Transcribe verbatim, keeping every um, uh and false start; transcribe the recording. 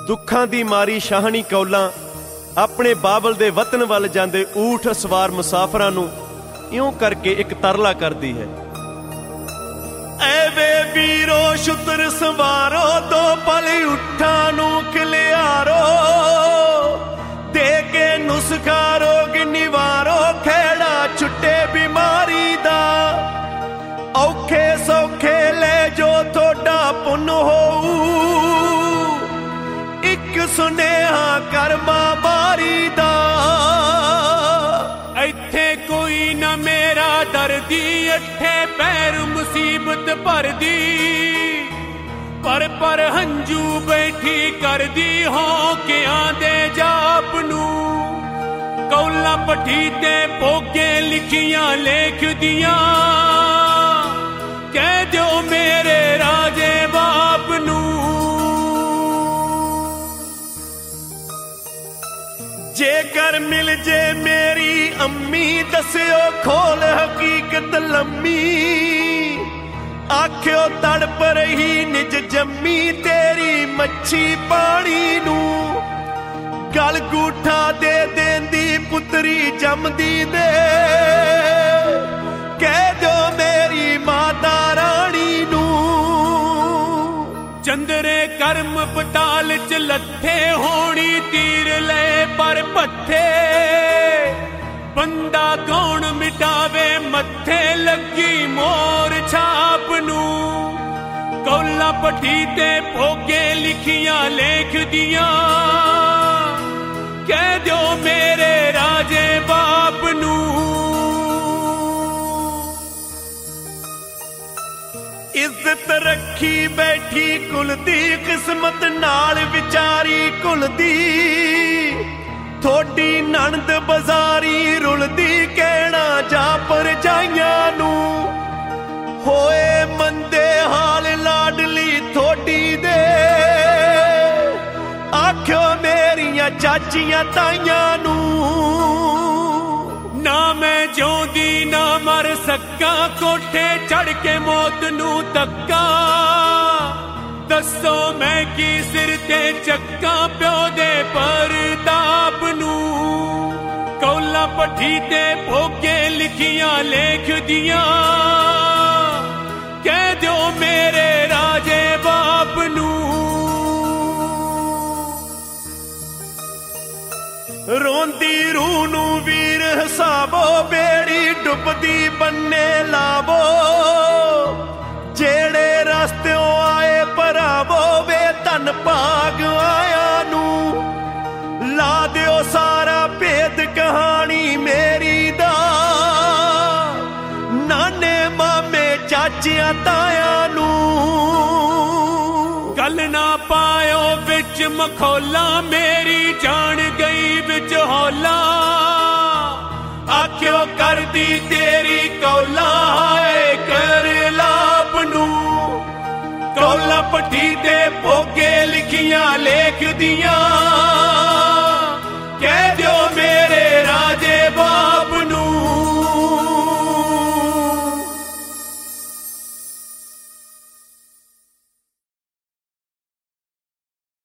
दुखां दी मारी शाहनी कौलां अपने बाबल दे वतन वल जांदे ऊठ सवार मुसाफरां नूं इउं करके एक तरला करदी है। ऐ वे वीरो शुतर सवारो दो पल उठां नूं खिलियारो दे के नुस्खा रोग निवारो खेड़ा छुट्टे बीमारी दा औखे सौखे ले जो थोड़ा पुन होऊ एक सुनेहा कर्मा बारी दा इत्थे कोई न मेरा दर्दी अठे पैर मुसीबत भर दी पर पर हंजू बैठी कर दी हो के आंदे जाप नू कौला पठी ते पोगे लिखियां लेख दिया कह दो मेरे राजे बाप नू। जेकर मिल जे मेरी अम्मी दस्यो खोल हकीकत लम्मी आख्यो तड़प रही निज जम्मी तेरी मच्छी पानी नू गल गूठा दे देंदी पुत्री जमदी दे कह दो मेरी माता रानी नू। चंदरे कर्म पताल च लथे होनी तीर ले पर पत्थे बंदा कौन मिटावे मत्थे लगी मोर छाप नू कौला पठी ते भोगे लिखियां लेख दिया कह दो मेरे राजे बाप नू। इज्जत रखी बैठी कुल दी किस्मत नाल विचारी कुल दी थोड़ी नणद बाजारी रुलदी कहना जा पर जाइया नू होए मंदे हाल लाडली थोड़ी दे आख्यो मेरिया चाचियां ताइयां नू ना मैं जिउंदी ना मर सका कोठे चढ़ के मौत नू तक्का दसो मैं की सिर ते चक्का प्यो दे परताप नू कौला पठी ते भोगे लिखियां लेख दिया कह दो मेरे राजे बाप नू। रोंदी रूह नू वीर हसाबो बेड़ी डुबदी बन्ने लावो जेड़े रास्तेओ आए भरावो वे धन भाग आया नू ला दियो सारा भेद कहानी मेरी दा नाने मामे चाचियां ताया नू गल ना पायो विच मखौला मेरी जान गई विच हौला आख्यो कर दी तेरी कौला हाय कर लाभ नू कौला पठी ते भोगे लिखियां लेख दिया